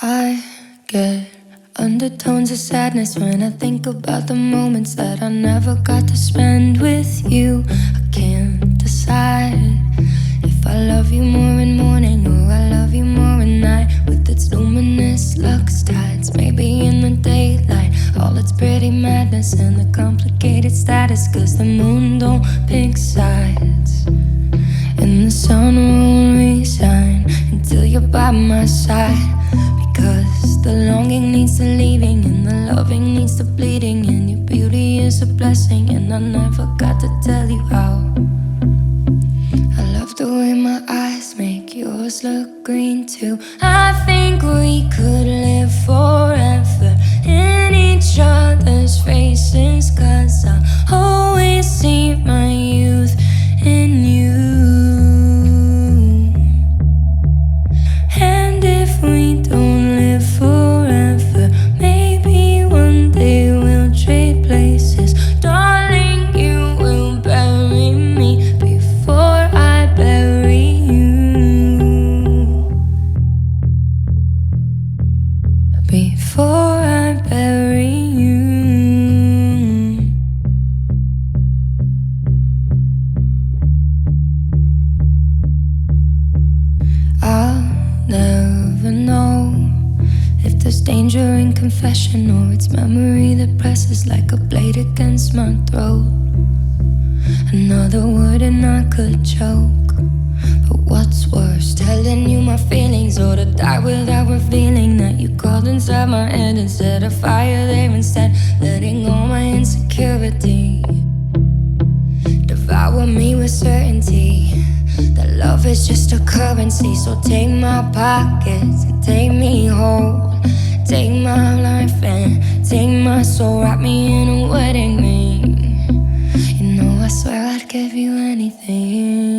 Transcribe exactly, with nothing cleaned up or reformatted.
I get undertones of sadness when I think about the moments that I never got to spend with you. I can't decide if I love you more in morning or I love you more at night. With its luminous lux tides, maybe in the daylight, all its pretty madness and the complicated status. Cause the moon don't pick sides and the sun won't resign until you're by my side. Because the longing needs the leaving and the loving needs the bleeding, and your beauty is a blessing and I never got to tell you how. I love the way my eyes make yours look green too. I think we could live forever in each other's faces, cause I always see my youth in you. And if we don't live forever, maybe one day we'll trade places. Darling, you will bury me before I bury you. Before I bury you. I'll never know if there's danger in confession or it's memory that presses like a blade against my throat. Another word and I could choke. But what's worse, telling you my feelings or to die without revealing that you crawled inside my head and set a fire there instead, letting all my insecurity devour me with certainty that love is just a currency. So take my pockets and take me whole. Take my life and take my soul. Wrap me in a wedding ring. You know I swear I'd give you anything.